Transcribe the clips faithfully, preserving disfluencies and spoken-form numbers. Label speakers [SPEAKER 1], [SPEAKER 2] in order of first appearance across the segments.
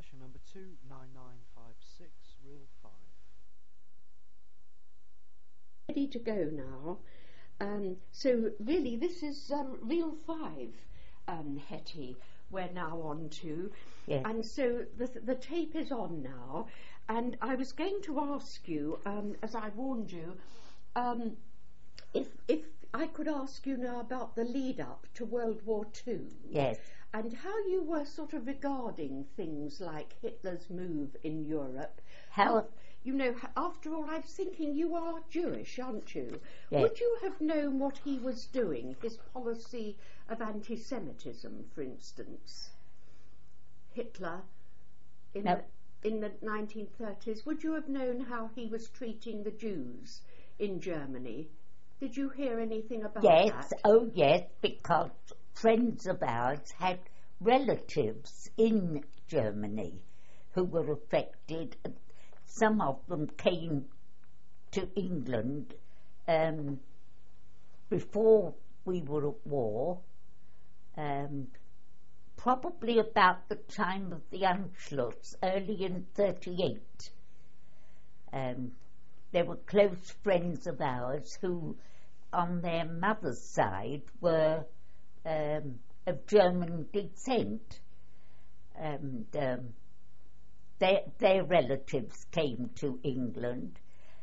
[SPEAKER 1] session number two nine nine five six, reel five.
[SPEAKER 2] Ready to go now. Um, so really this is um, reel five, um, Hetty, we're now on to.
[SPEAKER 3] Yes.
[SPEAKER 2] And so the, the tape is on now, and I was going to ask you, um, as I warned you, um, if, if I could ask you now about the lead up to World War Two.
[SPEAKER 3] Yes.
[SPEAKER 2] And how you were sort of regarding things like Hitler's move in Europe.
[SPEAKER 3] How...
[SPEAKER 2] You know, after all, I was thinking you are Jewish, aren't you?
[SPEAKER 3] Yes.
[SPEAKER 2] Would you have known what he was doing, his policy of anti-Semitism, for instance? Hitler in,
[SPEAKER 3] no.
[SPEAKER 2] the, in the nineteen thirties, would you have known how he was treating the Jews in Germany? Did you hear anything about
[SPEAKER 3] yes.
[SPEAKER 2] that?
[SPEAKER 3] Yes, oh yes, because friends of ours had relatives in Germany who were affected. Some of them came to England um, before we were at war, um, probably about the time of the Anschluss, early in thirty-eight. Um, they were close friends of ours who, on their mother's side, were um, of German descent. And um, Their, their relatives came to England,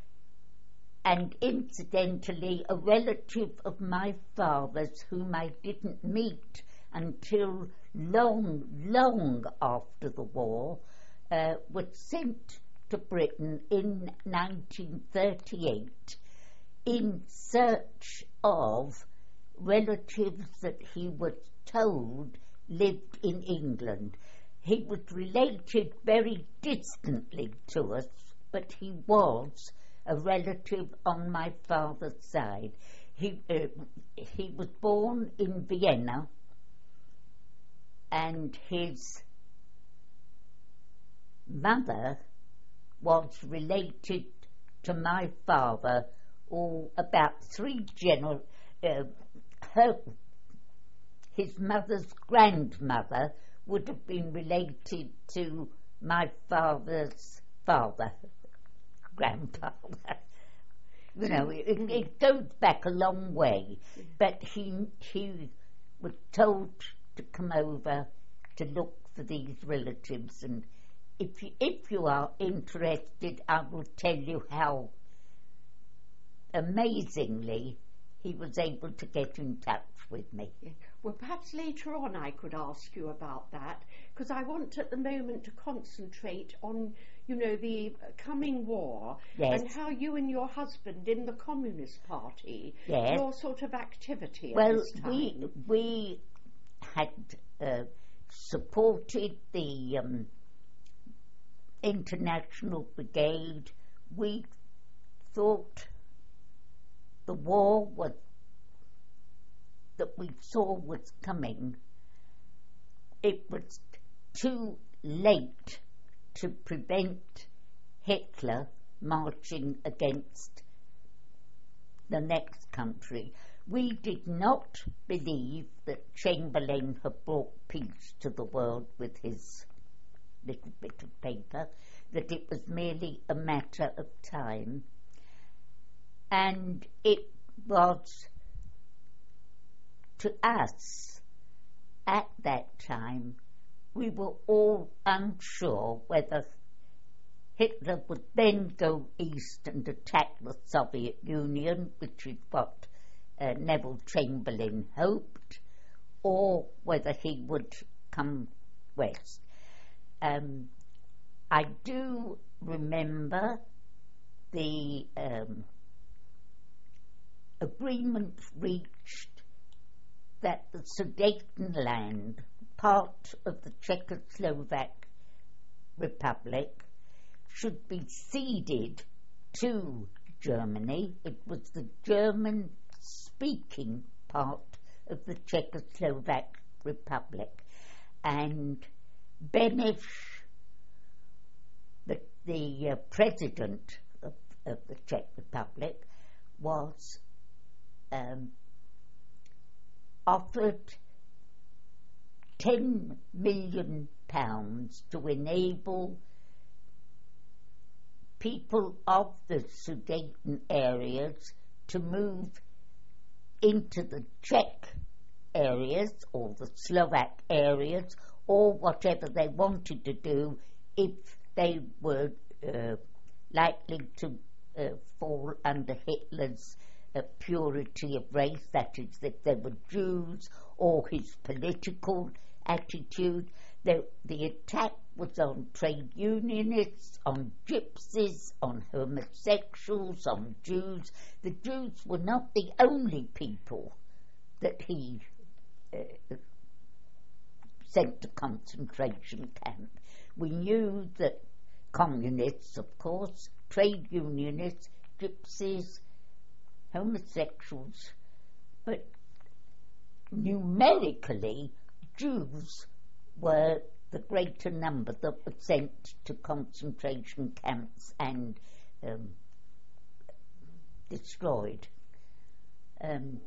[SPEAKER 3] and incidentally a relative of my father's whom I didn't meet until long, long after the war, uh, was sent to Britain in nineteen thirty-eight in search of relatives that he was told lived in England. He was related very distantly to us, but he was a relative on my father's side. He, uh, he was born in Vienna, and his mother was related to my father, or about three gener... Uh, her, his mother's grandmother would have been related to my father's father, grandfather. You know, it, it goes back a long way. But he he was told to come over to look for these relatives, and if you, if you are interested, I will tell you how amazingly he was able to get in touch with me.
[SPEAKER 2] Well, perhaps later on I could ask you about that, because I want at the moment to concentrate on, you know, the coming war.
[SPEAKER 3] Yes.
[SPEAKER 2] And how you and your husband in the Communist Party,
[SPEAKER 3] yes.
[SPEAKER 2] your sort of activity
[SPEAKER 3] well,
[SPEAKER 2] at this time.
[SPEAKER 3] we we had uh, supported the um, International Brigade. We thought the war was that we saw was coming. It was too late to prevent Hitler marching against the next country. We did not believe that Chamberlain had brought peace to the world with his little bit of paper, that it was merely a matter of time. And it was, to us, at that time, we were all unsure whether Hitler would then go east and attack the Soviet Union, which is what uh, Neville Chamberlain hoped, or whether he would come west. Um, I do remember the um, agreement reached that the Sudetenland, part of the Czechoslovak Republic, should be ceded to Germany. It was the German-speaking part of the Czechoslovak Republic. And Beneš, the, the uh, president of, of the Czech Republic, was um, offered ten million pounds to enable people of the Sudeten areas to move into the Czech areas or the Slovak areas or whatever they wanted to do if they were uh, likely to uh, fall under Hitler's uh, purity of race, that is, if they were Jews, or his political attitude. The, the attack was on trade unionists, on gypsies, on homosexuals, on Jews. The Jews were not the only people that he uh, sent to concentration camp. We knew that communists, of course, trade unionists, gypsies, homosexuals, but numerically Jews were the greater number that were sent to concentration camps and um, destroyed. Um,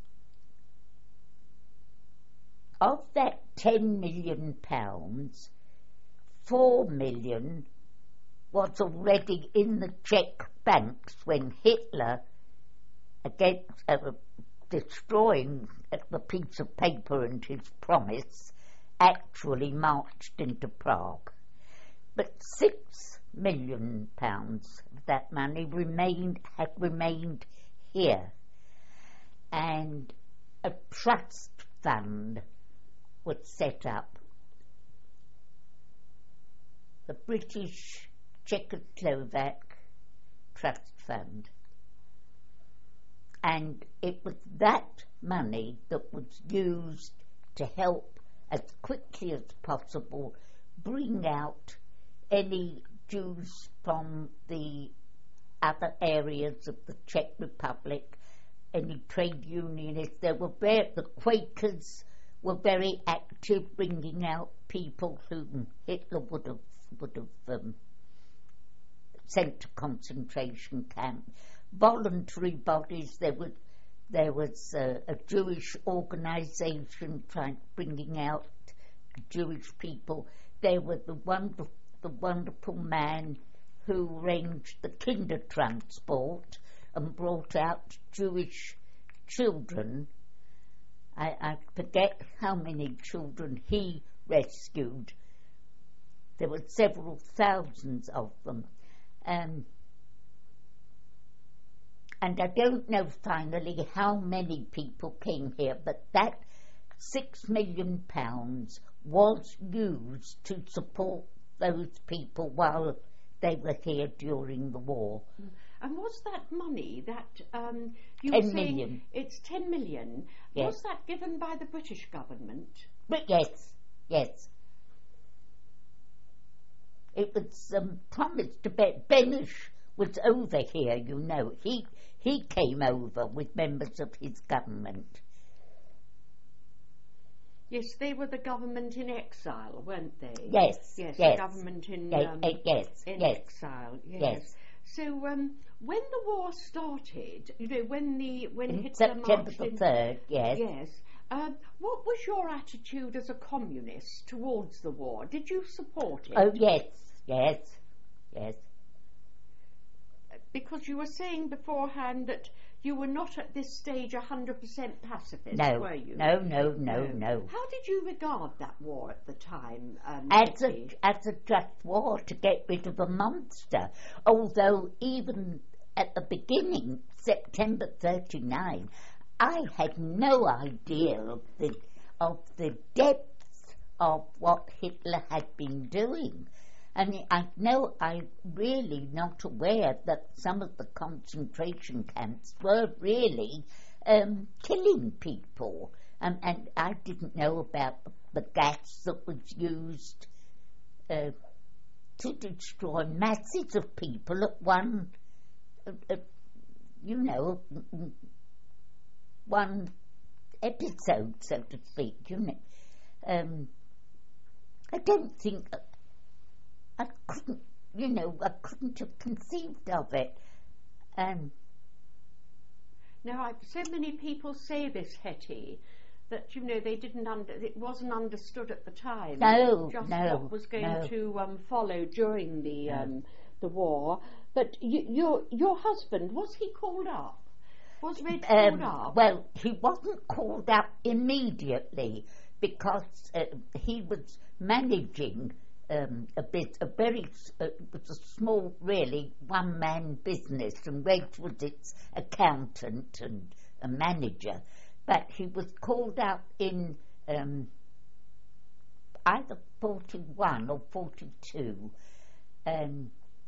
[SPEAKER 3] of that ten million pounds, four million was already in the Czech banks when Hitler, against uh, destroying the piece of paper and his promise, actually marched into Prague. But six million pounds of that money remained had remained here, and a trust fund was set up. The British Czechoslovak Trust Fund. And it was that money that was used to help as quickly as possible bring out any Jews from the other areas of the Czech Republic, any trade unionists. There were very, the Quakers were very active, bringing out people whom Hitler would have would have um, sent to concentration camp. Voluntary bodies. There was there was uh, a Jewish organisation trying bringing out Jewish people. There was the wonderful the wonderful man who arranged the kinder transport and brought out Jewish children. I, I forget how many children he rescued. There were several thousands of them. Um, and I don't know finally how many people came here, but that six million pounds was used to support those people while they were here during the war.
[SPEAKER 2] And was that money that um, you
[SPEAKER 3] ten
[SPEAKER 2] were saying
[SPEAKER 3] million.
[SPEAKER 2] It's ten million?
[SPEAKER 3] Yes.
[SPEAKER 2] Was that given by the British government?
[SPEAKER 3] But yes, yes. It was um, promised to be. Benish was over here, you know. He he came over with members of his government.
[SPEAKER 2] Yes, they were the government in exile, weren't they?
[SPEAKER 3] Yes,
[SPEAKER 2] Yes,
[SPEAKER 3] yes.
[SPEAKER 2] the government in,
[SPEAKER 3] Yes,
[SPEAKER 2] um,
[SPEAKER 3] uh, yes,
[SPEAKER 2] in
[SPEAKER 3] yes.
[SPEAKER 2] exile. Yes.
[SPEAKER 3] Yes.
[SPEAKER 2] So um, when the war started, you know, when the when
[SPEAKER 3] In
[SPEAKER 2] Hitler
[SPEAKER 3] September
[SPEAKER 2] marched
[SPEAKER 3] the
[SPEAKER 2] in,
[SPEAKER 3] third, yes.
[SPEAKER 2] yes. Um, what was your attitude as a communist towards the war? Did you support it?
[SPEAKER 3] Oh, yes, yes, yes.
[SPEAKER 2] Because you were saying beforehand that you were not at this stage one hundred percent pacifist,
[SPEAKER 3] No,
[SPEAKER 2] were you?
[SPEAKER 3] no, no, no, no.
[SPEAKER 2] How did you regard that war at the time? Um,
[SPEAKER 3] As a,
[SPEAKER 2] Hetty?
[SPEAKER 3] as a just war to get rid of a monster. Although even at the beginning, September thirty-nine, I had no idea of the, of the depth of what Hitler had been doing. I mean, I know I'm really not aware that some of the concentration camps were really um, killing people. Um, and I didn't know about the, the gas that was used uh, to destroy masses of people at one, uh, uh, you know, one episode, so to speak, you know. Um, I don't think... Uh, I couldn't, you know, I couldn't have conceived of it. Um,
[SPEAKER 2] Now, I've, so many people say this, Hetty, that, you know, they didn't under, it wasn't understood at the time.
[SPEAKER 3] No,
[SPEAKER 2] just
[SPEAKER 3] no,
[SPEAKER 2] what was going
[SPEAKER 3] no.
[SPEAKER 2] to um, follow during the
[SPEAKER 3] No.
[SPEAKER 2] um, the war. But you, your your husband, was he called up? Was Reg called
[SPEAKER 3] Um,
[SPEAKER 2] up?
[SPEAKER 3] well, he wasn't called up immediately because uh, he was managing um, a bit, a very, s- uh, it was a small, really, one-man business, and Reg was its accountant and a manager. But he was called up in um, either forty-one or forty-two, um,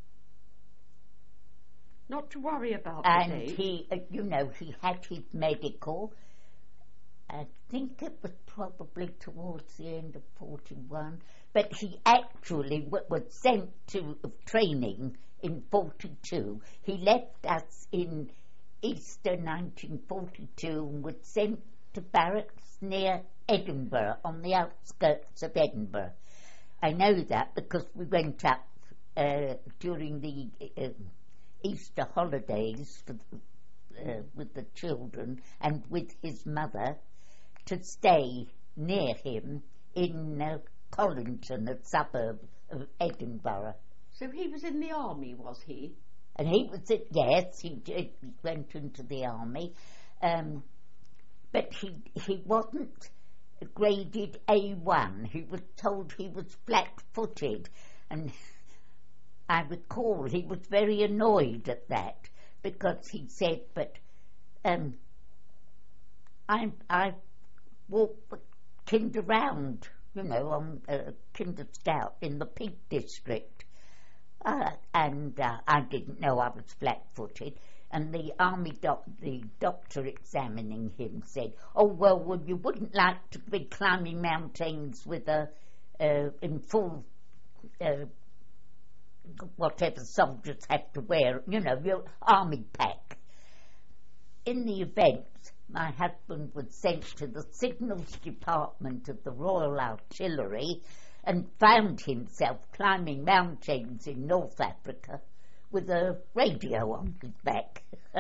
[SPEAKER 2] Not to worry about the
[SPEAKER 3] and
[SPEAKER 2] date.
[SPEAKER 3] he, uh, you know, he had his medical. I think it was probably towards the end of forty-one, but he actually w- was sent to training in forty-two. He left us in Easter nineteen forty-two and was sent to barracks near Edinburgh, on the outskirts of Edinburgh. I know that because we went up uh, during the uh, Easter holidays for the, uh, with the children and with his mother to stay near him in uh, Collington, a suburb of Edinburgh.
[SPEAKER 2] So he was in the army, was he?
[SPEAKER 3] And he was, at, yes, he did, he went into the army, um, but he he wasn't graded A one. He was told he was flat-footed, and I recall he was very annoyed at that because he said, but um, I I walked the kind around, you know, on uh, Kinder Scout in the Peak District. Uh, and uh, I didn't know I was flat-footed. And the army doc, the doctor examining him said, "Oh well, well, you wouldn't like to be climbing mountains with a uh, in full uh, whatever soldiers have to wear, you know, your army pack." In the event, my husband was sent to the signals department of the Royal Artillery and found himself climbing mountains in North Africa with a radio on his back.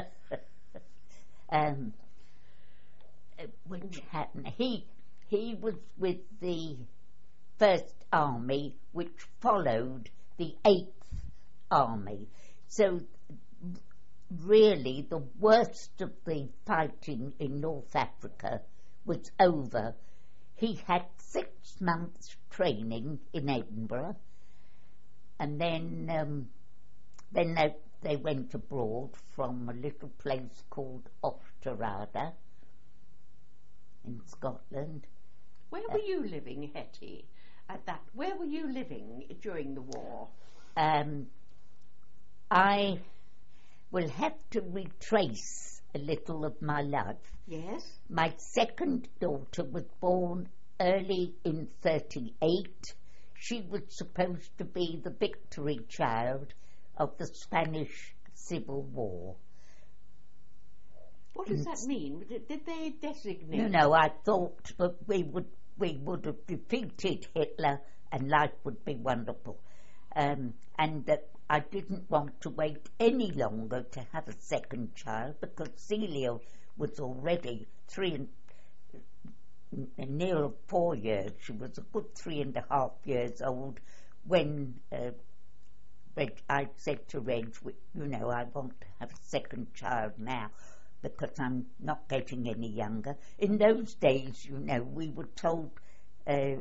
[SPEAKER 3] um, which happened. He, he was with the First Army, which followed the Eighth Army. So really the worst of the fighting in North Africa was over. He had six months training in Edinburgh, and then um, then they, they went abroad from a little place called Auchterarder in Scotland.
[SPEAKER 2] Where were you living, Hetty, at that? Where were you living during the war?
[SPEAKER 3] Um, I will have to retrace a little of my life.
[SPEAKER 2] Yes.
[SPEAKER 3] My second daughter was born early in thirty-eight. She was supposed to be the victory child of the Spanish Civil War.
[SPEAKER 2] What does that mean? Did, did they designate?
[SPEAKER 3] You know, I thought that we would we would have defeated Hitler and life would be wonderful. Um, and that I didn't want to wait any longer to have a second child because Celia was already three and near four years. She was a good three and a half years old when uh, Reg, I said to Reg, you know, I want to have a second child now because I'm not getting any younger. In those days, you know, we were told uh,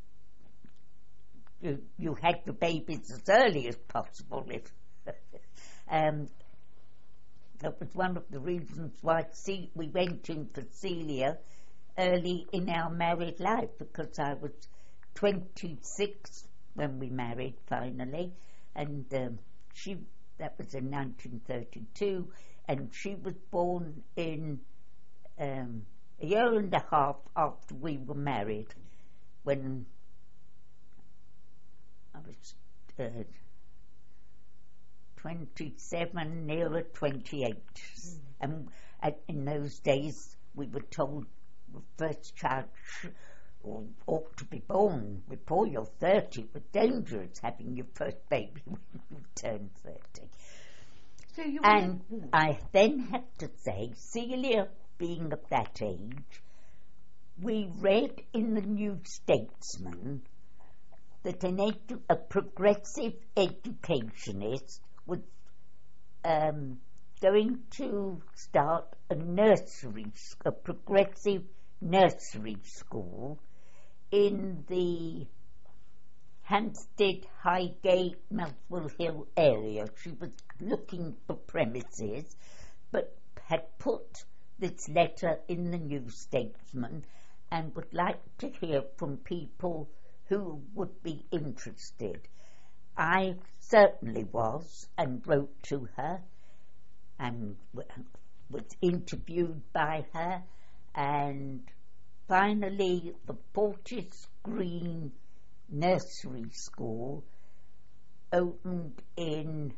[SPEAKER 3] you, you had the babies as early as possible. If, um, that was one of the reasons why C- we went in for Celia early in our married life, because I was twenty-six when we married finally, and um, she that was in nineteen thirty-two, and she was born in um, a year and a half after we were married, when I was uh, twenty-seven, nearer twenty-eight. Mm. And uh, in those days we were told the first child sh- ought to be born before you're thirty. It was dangerous having your first baby when you turned thirty.
[SPEAKER 2] So you
[SPEAKER 3] and I then have to say, Celia being of that age, we read in the New Statesman that an edu- a progressive educationist was um, going to start a nursery, a progressive nursery school in the Hampstead, Highgate, Muswell Hill area. She was looking for premises, but had put this letter in the New Statesman and would like to hear from people who would be interested. I certainly was, and wrote to her and was interviewed by her, and finally the Fortis Green Nursery School opened in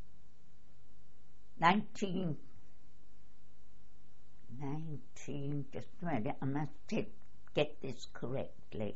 [SPEAKER 3] nineteen nineteen, just a minute, I must get this correctly,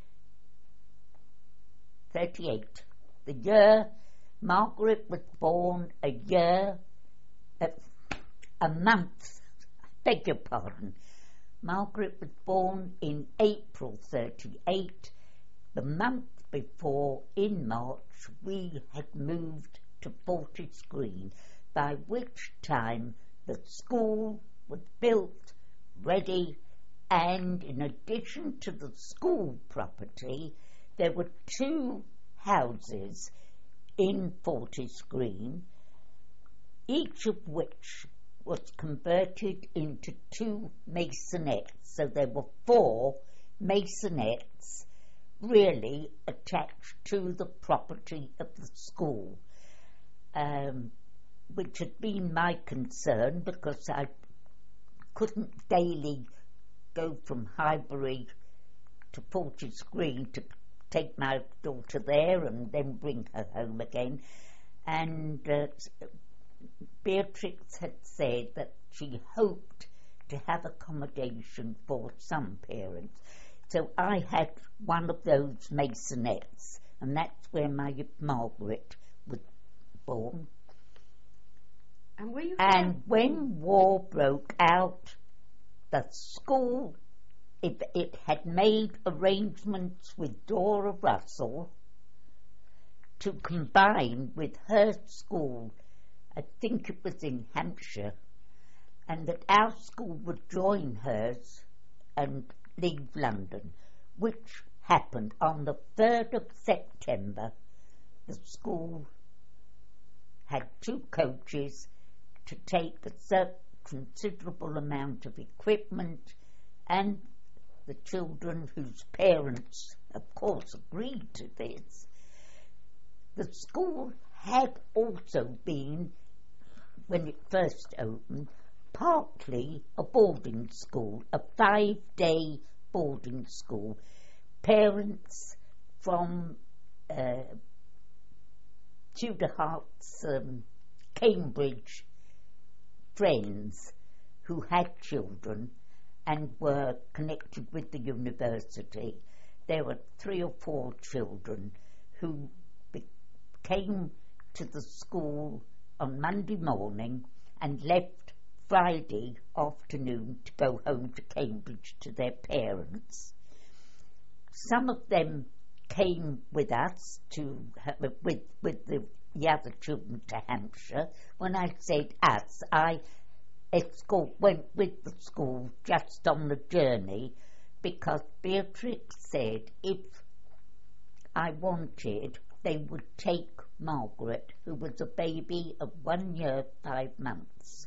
[SPEAKER 3] thirty-eight. The year Margaret was born, a year, a, a month, beg your pardon. Margaret was born in April thirty-eight. The month before, in March, we had moved to Fortis Green, by which time the school was built, ready, and in addition to the school property, there were two houses in Fortis Green, each of which was converted into two maisonettes. So there were four maisonettes really attached to the property of the school, um, which had been my concern because I couldn't daily go from Highbury to Fortis Green to take my daughter there and then bring her home again. And uh, Beatrix had said that she hoped to have accommodation for some parents. So I had one of those maisonettes, and that's where my Margaret was born.
[SPEAKER 2] And were you
[SPEAKER 3] And when war broke out, the school, it, it had made arrangements with Dora Russell to combine with her school, I think it was in Hampshire, and that our school would join hers and leave London, which happened on the third of September. The school had two coaches to take a certain considerable amount of equipment, and the children whose parents, of course, agreed to this. The school had also been, when it first opened, partly a boarding school, a five-day boarding school. Parents from uh, Tudor Hart's um, Cambridge friends who had children and were connected with the university. There were three or four children who be- came to the school on Monday morning and left Friday afternoon to go home to Cambridge to their parents. Some of them came with us to with with the, the other children to Hampshire. When I said us, I escort went with the school just on the journey, because Beatrix said if I wanted, they would take Margaret, who was a baby of one year, five months.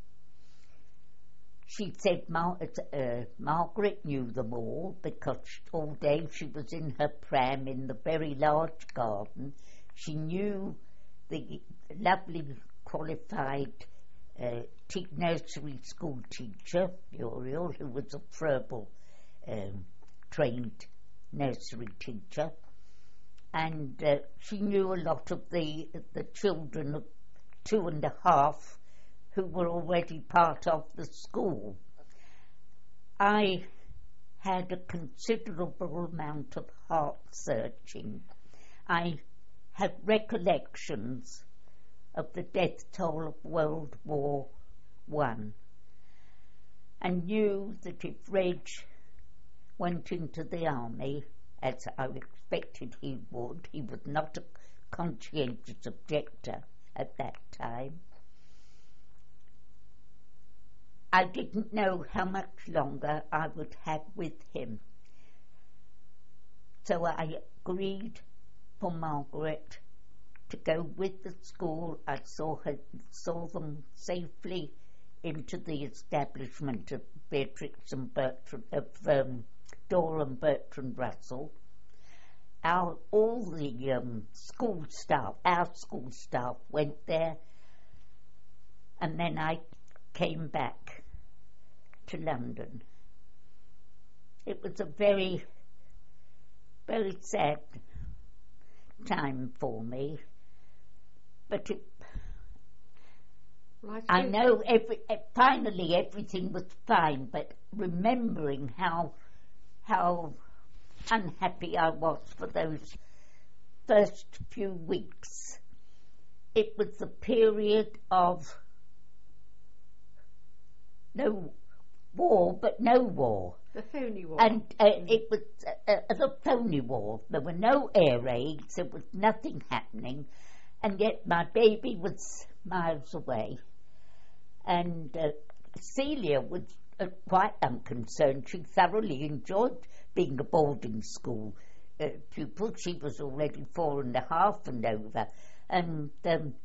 [SPEAKER 3] She said Mar- uh, Margaret knew them all because all day she was in her pram in the very large garden. She knew the lovely qualified uh, t- nursery school teacher, Muriel, who was a Froebel um, trained nursery teacher, and uh, she knew a lot of the the children of two and a half who were already part of the school. I had a considerable amount of heart searching. I had recollections of the death toll of World War One, and knew that if Reg went into the army, as I expected he would. He was not a conscientious objector at that time. I didn't know how much longer I would have with him. So I agreed for Margaret to go with the school. I saw her, saw them safely into the establishment of Beatrix and Bertrand, of um, Dora and Bertrand Russell. Our, all the um, school staff, our school staff went there, and then I came back to London. It was a very, very sad time for me, but it,
[SPEAKER 2] Well,
[SPEAKER 3] I
[SPEAKER 2] suppose-
[SPEAKER 3] know every, eh, finally everything was fine, but remembering how how unhappy I was for those first few weeks, it was the period of no war, but no war.
[SPEAKER 2] The phony war.
[SPEAKER 3] And uh, it was uh, uh, the phony war. There were no air raids, there was nothing happening, and yet my baby was miles away. And uh, Celia was uh, quite unconcerned. She thoroughly enjoyed being a boarding school uh, pupil. She was already four and a half and over. And um,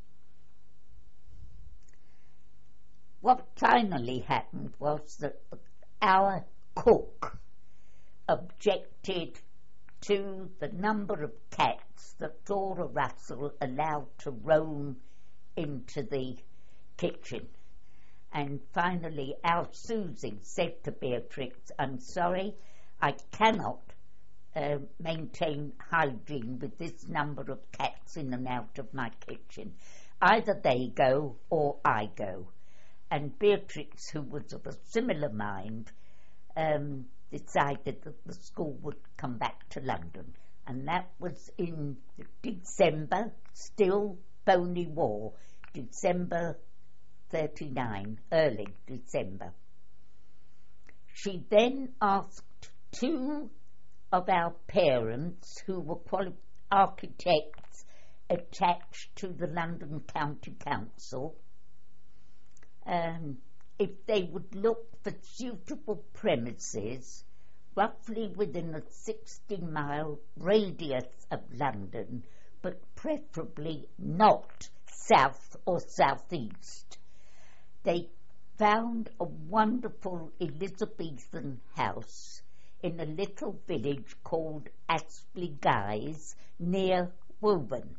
[SPEAKER 3] what finally happened was that our cook objected to the number of cats that Dora Russell allowed to roam into the kitchen. And finally our Susie said to Beatrix, "I'm sorry, I cannot uh, maintain hygiene with this number of cats in and out of my kitchen. Either they go or I go." And Beatrix, who was of a similar mind, um, decided that the school would come back to London. And that was in December, still phony war, December thirty-nine, early December. She then asked two of our parents, who were quali- architects attached to the London County Council, um, if they would look for suitable premises roughly within a sixty mile radius of London, but preferably not south or southeast. They found a wonderful Elizabethan house in a little village called Aspley Guys near Woburn.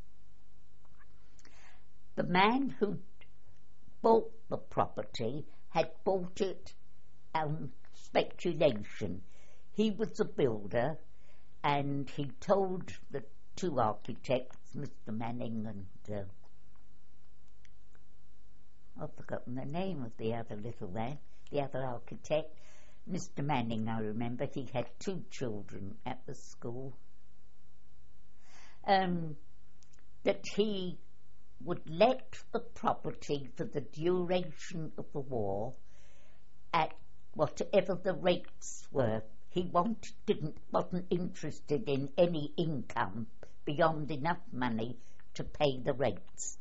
[SPEAKER 3] The man who bought the property had bought it on speculation. He was a builder, and he told the two architects, Mister Manning and uh, I've forgotten the name of the other little man, the other architect, Mister Manning, I remember. He had two children at the school. Um, that he would let the property for the duration of the war at whatever the rates were. He wanted, didn't, wasn't interested in any income beyond enough money to pay the rates.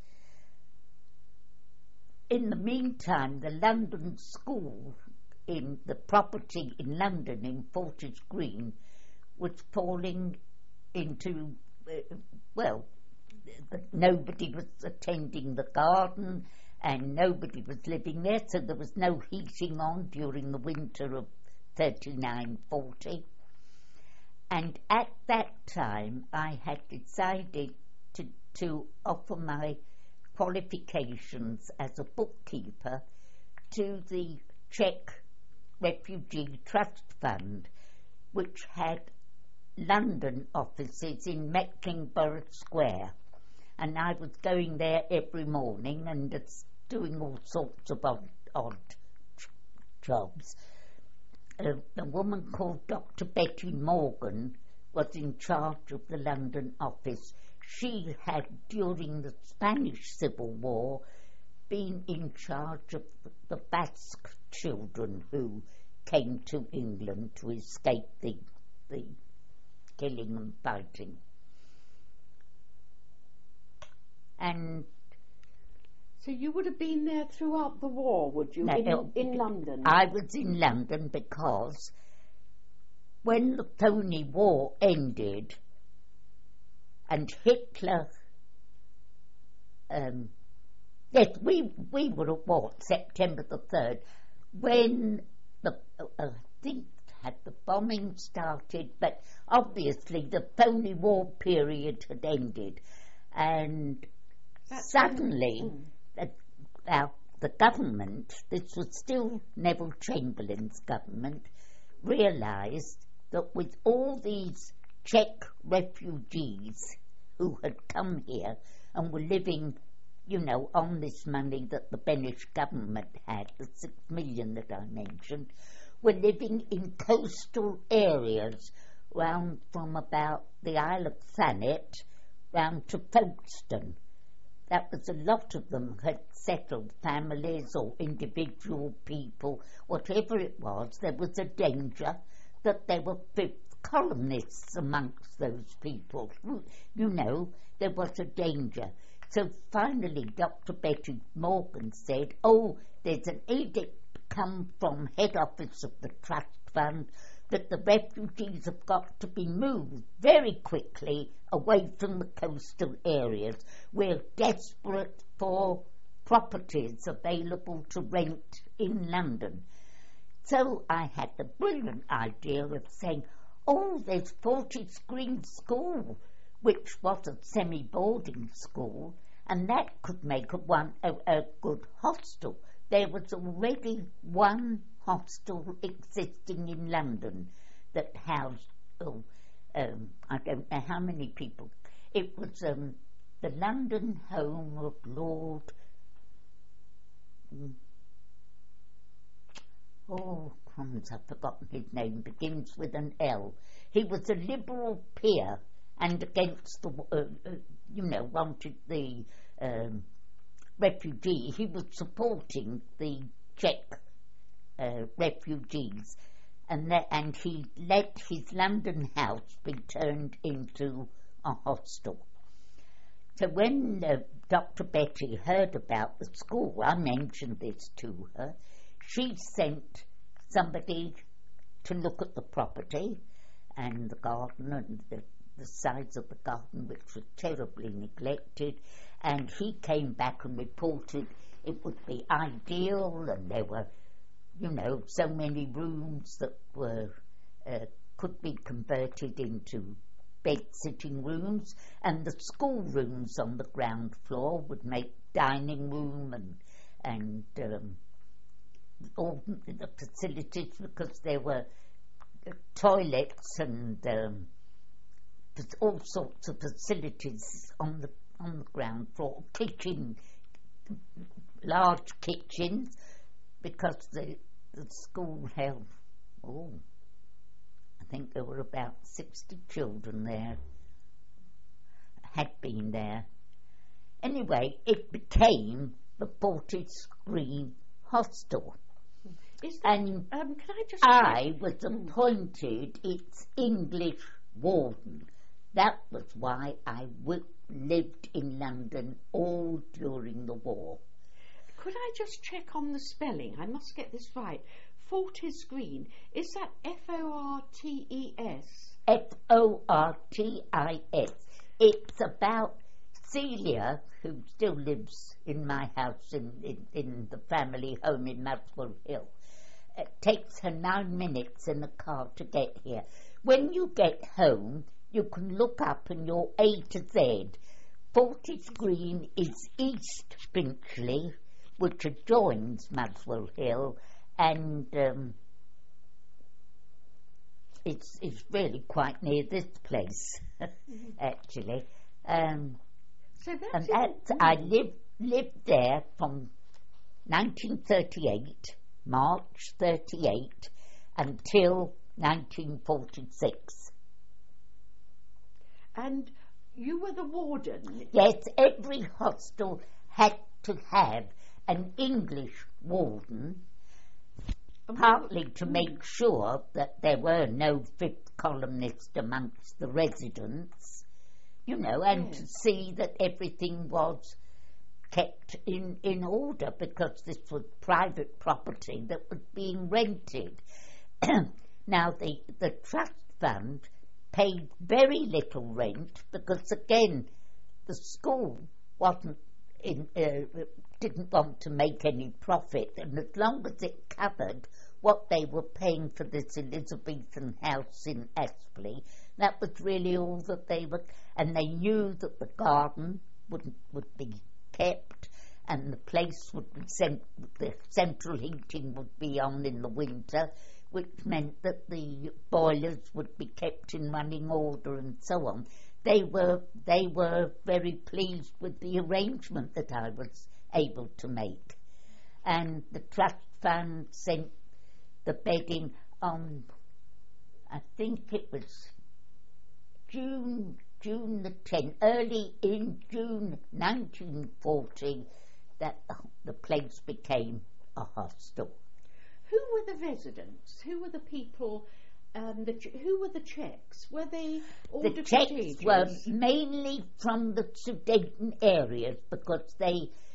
[SPEAKER 3] In the meantime, the London school, in the property in London, in Fortis Green, was falling into, uh, well, nobody was attending the garden and nobody was living there, so there was no heating on during the winter of thirty-nine forty. And at that time I had decided to, to offer my qualifications as a bookkeeper to the Czech Refugee Trust Fund, which had London offices in Mecklenburgh Square. And I was going there every morning and it's doing all sorts of odd, odd jobs. Uh, a woman called Doctor Betty Morgan was in charge of the London office. She had, during the Spanish Civil War, been in charge of the Basque children who came to England to escape the, the killing and fighting. And
[SPEAKER 2] so you would have been there throughout the war, would you,
[SPEAKER 3] no,
[SPEAKER 2] in,
[SPEAKER 3] no,
[SPEAKER 2] in London?
[SPEAKER 3] I was in London because when the Phoney War ended and Hitler, um, yes, we we were at war September the third, when the uh, I think had the bombing started, but obviously the Phoney War period had ended, and That's suddenly mm. the, uh, the government, this was still Neville Chamberlain's government, realised that with all these Czech refugees who had come here and were living, you know, on this money that the Benish government had, the six million that I mentioned, were living in coastal areas round from about the Isle of Thanet round to Folkestone. That was a lot of them had settled, families or individual people, whatever it was. There was a danger that there were fifth colonists amongst those people. You know, there was a danger. So finally Doctor Betty Morgan said, oh, there's an edict come from head office of the Trust Fund that the refugees have got to be moved very quickly away from the coastal areas. We're desperate for properties available to rent in London. So I had the brilliant idea of saying, oh, there's Fortis Green School, which was a semi-boarding school, and that could make a, one, a, a good hostel. There was already one hostel existing in London that housed, oh, um, I don't know how many people. It was um, the London home of Lord, mm, oh, crumbs, I've forgotten his name, begins with an L. He was a Liberal peer and against the, uh, uh, you know, wanted the um, refugee. He was supporting the Czech uh, refugees, and that, and he let his London house be turned into a hostel. So when uh, Doctor Betty heard about the school, I mentioned this to her, she sent somebody to look at the property and the garden and the, the size of the garden, which was terribly neglected, and he came back and reported it would be ideal, and there were, you know, so many rooms that were uh, could be converted into bed-sitting rooms, and the school rooms on the ground floor would make dining room and and um, all the facilities, because there were uh, toilets and um, all sorts of facilities on the on the ground floor, kitchen, large kitchens, because the the school held, oh, I think there were about sixty children there, had been there. Anyway, it became the Fortis Green Hostel.
[SPEAKER 2] Is that,
[SPEAKER 3] and
[SPEAKER 2] um, can I just
[SPEAKER 3] I was appointed its English warden. That was why I w- lived in London all during the war.
[SPEAKER 2] Could I just check on the spelling? I must get this right. Fortis Green, is that F O R T E S?
[SPEAKER 3] F O R T I S. It's about Celia, who still lives in my house in, in, in the family home in Muswell Hill. It takes her nine minutes in the car to get here. When you get home, you can look up and you're A to Z. Fortis Green is East Finchley, which adjoins Muswell Hill, and um, it's it's really quite near this place, actually. Um,
[SPEAKER 2] so that's
[SPEAKER 3] and that's, I lived lived there from nineteen thirty-eight, March thirty-eight, until nineteen forty-six.
[SPEAKER 2] And you were the warden?
[SPEAKER 3] Yes, every hostel had to have an English warden partly to make sure that there were no fifth columnists amongst the residents, you know, and
[SPEAKER 2] yes.
[SPEAKER 3] to see that everything was kept in, in order, because this was private property that was being rented. Now, the, the trust fund paid very little rent because, again, the school wasn't in, uh, didn't want to make any profit, and as long as it covered what they were paying for this Elizabethan house in Aspley, that was really all that they were. And they knew that the garden would would be kept, and the place would be sent, the central heating would be on in the winter, which meant that the boilers would be kept in running order and so on. They were they were very pleased with the arrangement that I was able to make, and the trust fund sent the bedding on, I think it was June June the tenth, early in June nineteen forty, that the place became a hostel.
[SPEAKER 2] Who were the residents? Who were the people? Um, the ch- who were the Czechs? Were they all
[SPEAKER 3] The
[SPEAKER 2] different
[SPEAKER 3] Czechs
[SPEAKER 2] ages?
[SPEAKER 3] were mainly from the Sudeten areas, because they